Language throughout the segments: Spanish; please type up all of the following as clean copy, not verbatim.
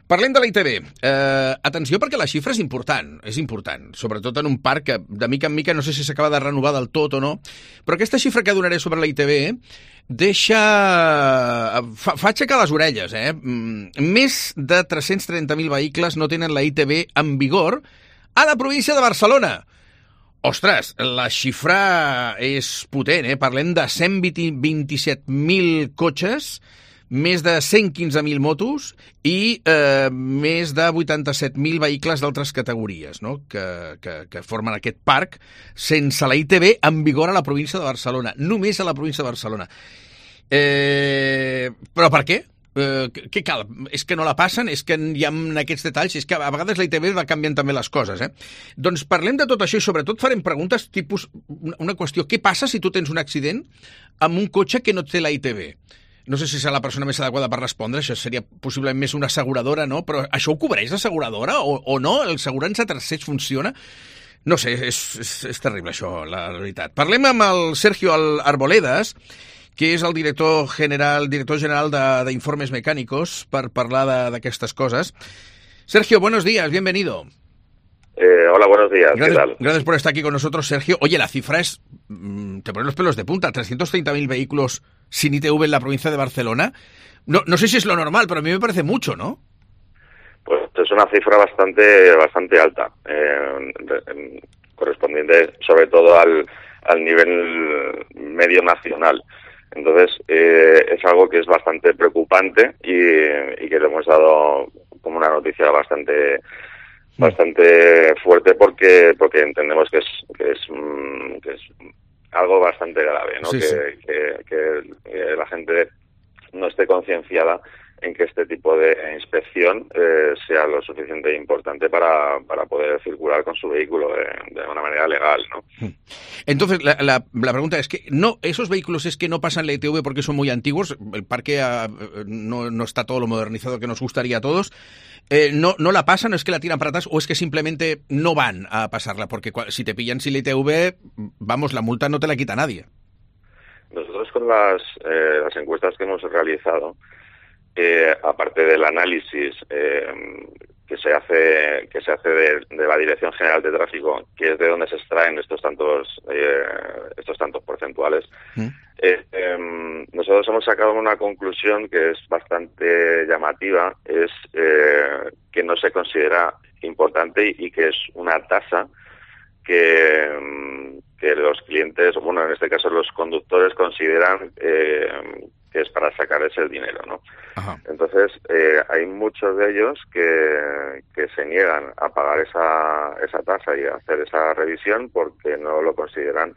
Parlem de la ITV. Atenció, perquè la xifra és important, sobretot en un parc que de mica en mica no sé si s'acaba de renovar del tot o no, però aquesta xifra que donaré sobre la ITV fa aixecar les orelles. Més de 330.000 vehicles no tenen la ITV en vigor a la província de Barcelona. Ostres, la xifra és potent, Parlem de 127.000 cotxes, més de 115.000 motos i més de 87.000 vehicles d'altres categories, no? que formen aquest parc sense la ITV en vigor a la província de Barcelona, només a la província de Barcelona. Però per què? Què cal? És que no la passen? És que hi ha aquests detalls? És que a vegades la ITV va canviant també les coses, Doncs parlem de tot això i sobretot farem preguntes tipus una qüestió. Què passa si tu tens un accident amb un cotxe que no té la ITV? No sé si serà la persona més adequada per respondre, això seria possiblement més una asseguradora, no? Però això ho cobreix l'asseguradora o no? L'assegurança a tercers funciona? No sé, és terrible això, la veritat. Parlem amb el Sergio Arboledas, que és el director general d'Informes Mecánicos, per parlar d'aquestes coses. Sergio, buenos días, bienvenido. Hola, buenos días, ¿qué tal? Gracias por estar aquí con nosotros, Sergio. Oye, la cifra es... te ponen los pelos de punta, 330.000 vehículos sin ITV en la provincia de Barcelona. No sé si es lo normal, pero a mí me parece mucho, ¿no? Pues es una cifra bastante alta, correspondiente sobre todo al nivel medio nacional. Entonces, es algo que es bastante preocupante y que le hemos dado como una noticia bastante fuerte porque entendemos que es algo bastante grave, ¿no? Sí. Que la gente no esté concienciada en que este tipo de inspección sea lo suficientemente importante para poder circular con su vehículo de una manera legal, ¿no? Entonces, la pregunta es que esos vehículos es que no pasan la ITV porque son muy antiguos, el parque no está todo lo modernizado que nos gustaría a todos, no la pasan, o es que la tiran para atrás, o es que simplemente no van a pasarla, porque si te pillan sin la ITV, vamos, la multa no te la quita nadie. Nosotros con las encuestas que hemos realizado, aparte del análisis que se hace de la Dirección General de Tráfico, que es de donde se extraen estos tantos porcentuales, nosotros hemos sacado una conclusión que es bastante llamativa, es que no se considera importante y que es una tasa que los clientes, bueno, en este caso los conductores, consideran que es para sacarles el dinero, ¿no? Ajá. Entonces, hay muchos de ellos que se niegan a pagar esa tasa y a hacer esa revisión porque no lo consideran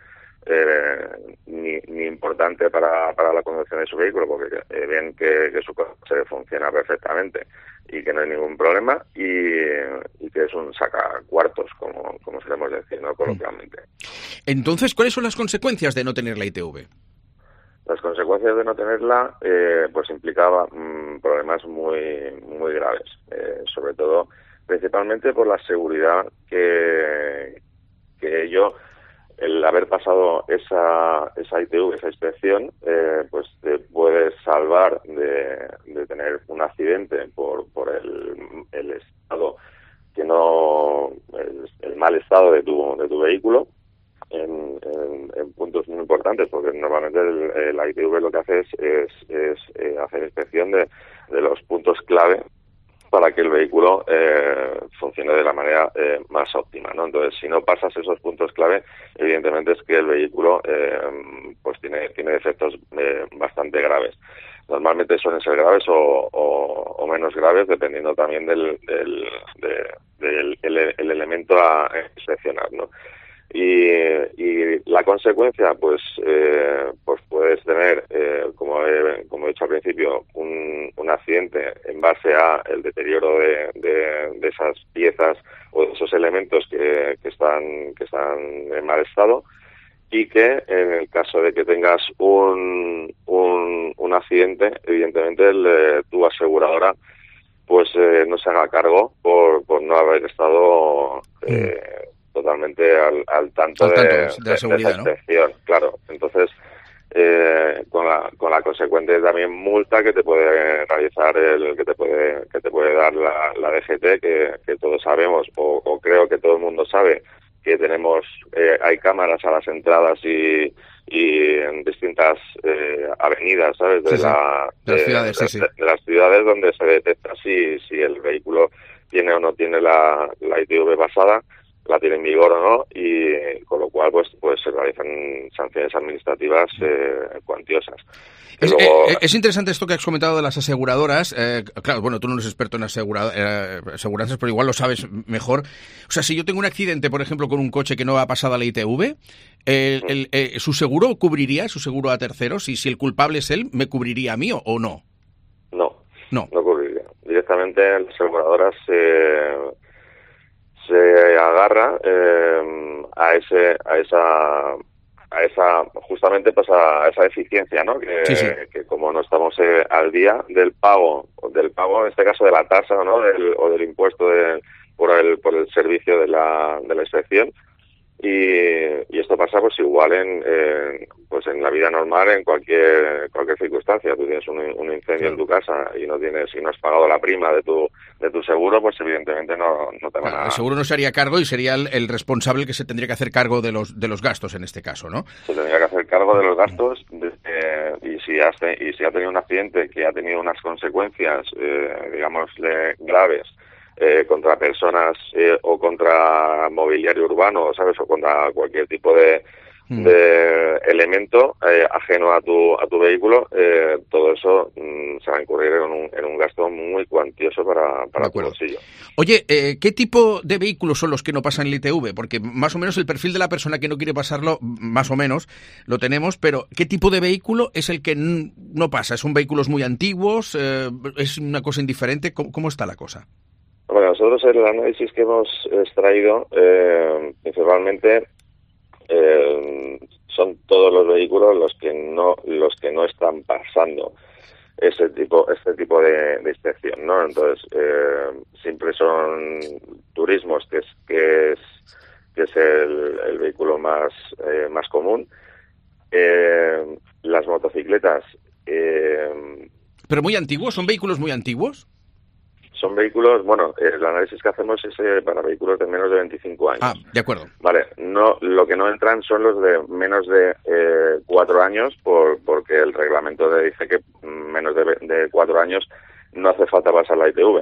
ni importante para la conducción de su vehículo, porque ven que su coche funciona perfectamente y que no hay ningún problema y que es un sacacuartos, como solemos decir, ¿no? Coloquialmente. Entonces, ¿cuáles son las consecuencias de no tener la ITV? Las consecuencias de no tenerla pues implicaba problemas muy graves, sobre todo, principalmente por la seguridad que el haber pasado esa ITV, esa inspección, pues te puede salvar de tener un accidente por el estado que no el mal estado de tu vehículo en puntos muy importantes, porque normalmente la ITV lo que hace es hacer inspección de los puntos clave para que el vehículo funcione de la manera más óptima, ¿no? Entonces, si no pasas esos puntos clave, evidentemente es que el vehículo pues tiene defectos bastante graves. Normalmente suelen ser graves o menos graves, dependiendo también del elemento a inspeccionar, ¿no? Y la consecuencia, pues puedes tener, como he dicho al principio, un accidente en base a el deterioro de esas piezas o de esos elementos que están en mal estado, y que en el caso de que tengas un accidente, evidentemente tu aseguradora pues no se haga cargo por no haber estado totalmente al tanto de la seguridad, esa inspección, ¿no? Claro. Entonces, con la consecuente también multa que te puede realizar que te puede dar la DGT, que todos sabemos, o creo que todo el mundo sabe, que tenemos hay cámaras a las entradas y en distintas avenidas, ¿sabes? De las ciudades, sí. De las ciudades, donde se detecta si el vehículo tiene o no tiene la ITV pasada, la tiene en vigor o no, y con lo cual pues se realizan sanciones administrativas cuantiosas. Es interesante esto que has comentado de las aseguradoras. Claro, bueno, tú no eres experto en aseguranzas, pero igual lo sabes mejor. O sea, si yo tengo un accidente, por ejemplo, con un coche que no ha pasado la ITV, ¿su seguro cubriría, su seguro a terceros? Y si el culpable es él, ¿me cubriría a mí o no? No cubriría. Directamente las aseguradoras se agarra a esa justamente pues a esa deficiencia, ¿no? Que como no estamos al día del pago en este caso de la tasa, ¿no? o del impuesto por el servicio de la inspección. Y esto pasa pues igual en la vida normal, en cualquier circunstancia. Tú tienes un incendio en tu casa y no has pagado la prima de tu seguro, pues evidentemente no te van a... El seguro no se haría cargo y sería el responsable que se tendría que hacer cargo de los gastos en este caso, ¿no? Se tendría que hacer cargo de los gastos y si ha tenido un accidente que ha tenido unas consecuencias, digamos, graves, contra personas o contra mobiliario urbano, ¿sabes? O contra cualquier tipo de elemento ajeno a tu vehículo, todo eso se va a incurrir en un gasto muy cuantioso para tu bolsillo. Oye, ¿qué tipo de vehículos son los que no pasan el ITV? Porque más o menos el perfil de la persona que no quiere pasarlo, más o menos, lo tenemos, pero ¿qué tipo de vehículo es el que no pasa? ¿Son vehículos muy antiguos? ¿Es una cosa indiferente? ¿Cómo está la cosa? Bueno, nosotros el análisis que hemos extraído principalmente son todos los vehículos los que no están pasando este tipo de inspección, ¿no? Entonces siempre son turismos que es el vehículo más común. Las motocicletas. ¿Pero muy antiguos? ¿Son vehículos muy antiguos? Son vehículos, bueno, el análisis que hacemos es para vehículos de menos de 25 años. Ah, de acuerdo. Vale, lo que no entran son los de menos de 4 años, porque el reglamento dice que menos de 4 años no hace falta pasar la ITV.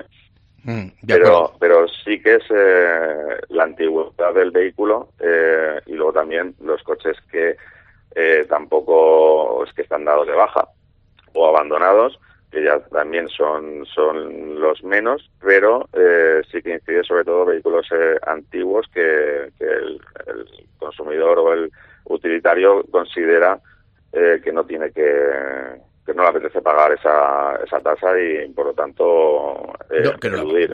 Pero sí que es la antigüedad del vehículo y luego también los coches que tampoco es que están dados de baja o abandonados, que ya también son los menos, pero sí que incide sobre todo vehículos antiguos que el consumidor o el utilitario considera que no tiene que no le apetece pagar esa tasa y por lo tanto eludir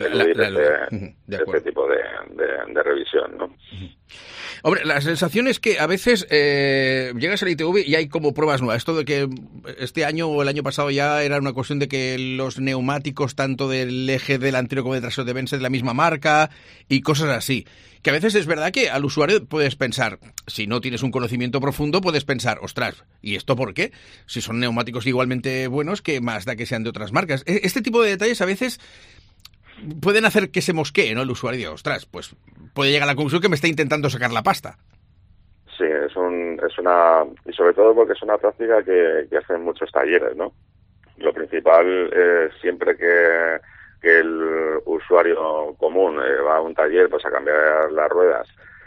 este tipo de revisión, ¿no? Hombre, la sensación es que a veces llegas al ITV y hay como pruebas nuevas. Esto de que este año o el año pasado ya era una cuestión de que los neumáticos tanto del eje delantero como del trasero deben ser de la misma marca y cosas así. Que a veces es verdad que al usuario puedes pensar, si no tienes un conocimiento profundo, puedes pensar, ostras, ¿y esto por qué? Si son neumáticos igualmente buenos, ¿qué más da que sean de otras marcas? Este tipo de detalles a veces pueden hacer que se mosquee, ¿no? El usuario diga, ostras, pues puede llegar a la conclusión que me está intentando sacar la pasta. Sí, y sobre todo porque es una práctica que hacen muchos talleres, ¿no? Lo principal siempre que el usuario común va a un taller pues a cambiar las ruedas,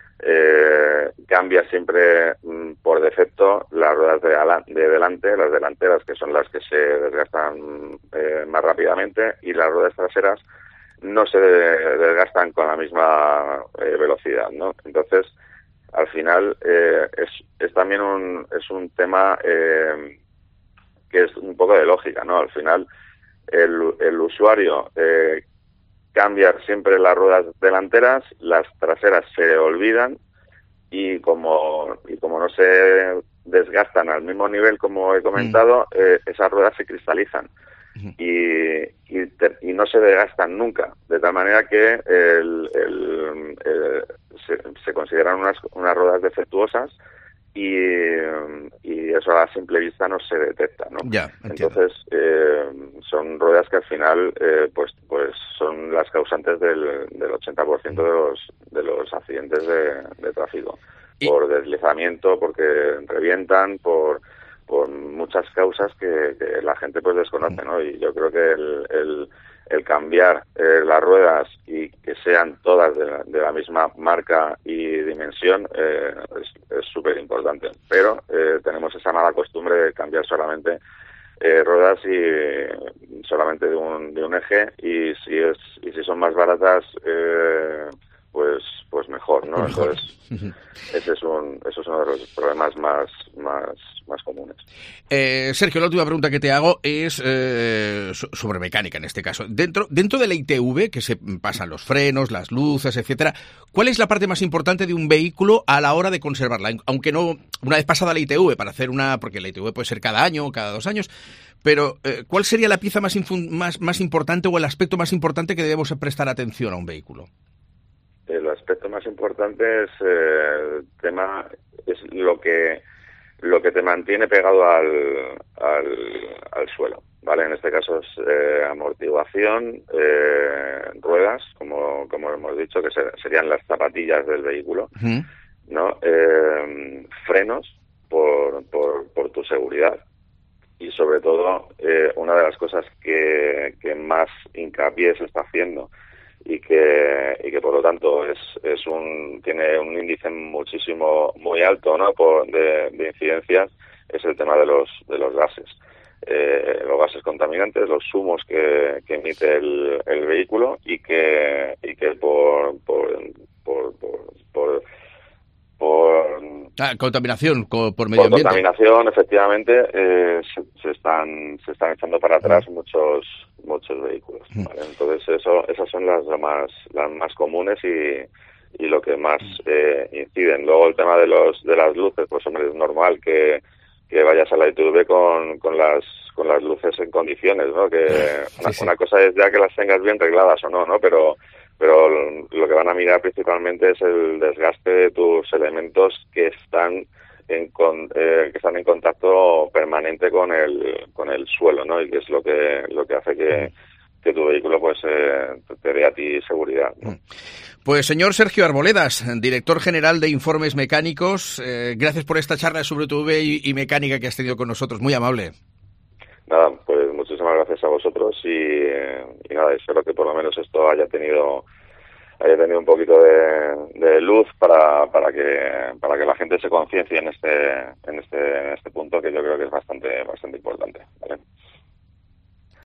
cambia siempre por defecto las ruedas de delante, las delanteras, que son las que se desgastan más rápidamente, y las ruedas traseras no se desgastan con la misma velocidad, ¿no? Entonces, al final es también un tema que es un poco de lógica, ¿no? Al final el usuario cambia siempre las ruedas delanteras, las traseras se olvidan y como no se desgastan al mismo nivel como he comentado, esas ruedas se cristalizan y no se desgastan nunca, de tal manera que se consideran unas ruedas defectuosas y y eso a simple vista no se detecta, ¿no? Ya, entiendo. Entonces, son ruedas que al final pues son las causantes del 80% de los accidentes de tráfico. Por deslizamiento, porque revientan, por muchas causas que la gente pues desconoce, ¿no? Y yo creo que el cambiar las ruedas y que sean todas de la misma marca y dimensión es súper importante. Pero tenemos esa mala costumbre de cambiar solamente ruedas y solamente de un eje, y si son más baratas pues mejor, ¿no? Mejor. Entonces eso es uno de los problemas más comunes. Sergio, la última pregunta que te hago es sobre mecánica en este caso. Dentro de la ITV, que se pasan los frenos, las luces, etcétera, ¿cuál es la parte más importante de un vehículo a la hora de conservarla? Aunque no, una vez pasada la ITV, para hacer porque la ITV puede ser cada año o cada 2 años, pero ¿cuál sería la pieza más importante o el aspecto más importante que debemos prestar atención a un vehículo? El aspecto más importante es el tema, es lo que te mantiene pegado al suelo, ¿vale? En este caso es amortiguación, ruedas, como hemos dicho, que serían las zapatillas del vehículo, ¿no? Frenos por tu seguridad, y sobre todo una de las cosas que más hincapié se está haciendo y que por lo tanto tiene un índice muy alto, ¿no? de incidencias, es el tema de los gases. Los gases contaminantes, los humos que emite el vehículo, y que por contaminación por medio ambiente. Por contaminación, efectivamente, se están echando para atrás muchos vehículos, ¿vale? Entonces esas son las más comunes y lo que más inciden. Luego el tema de las luces, pues hombre, es normal que vayas a la ITV con las luces en condiciones, ¿no? Que una cosa es ya que las tengas bien regladas o no, pero lo que van a mirar principalmente es el desgaste de tus elementos que están en contacto permanente con el suelo, ¿no? Y que es lo que hace que tu vehículo pues te dé a ti seguridad, ¿no? Pues señor Sergio Arboledas, director general de Informes Mecánicos, gracias por esta charla sobre TV y mecánica que has tenido con nosotros, muy amable. Nada, pues muchísimas gracias a vosotros y nada, espero que por lo menos esto haya tenido un poquito de luz para que la gente se conciencie en este punto, que yo creo que es bastante importante, ¿vale?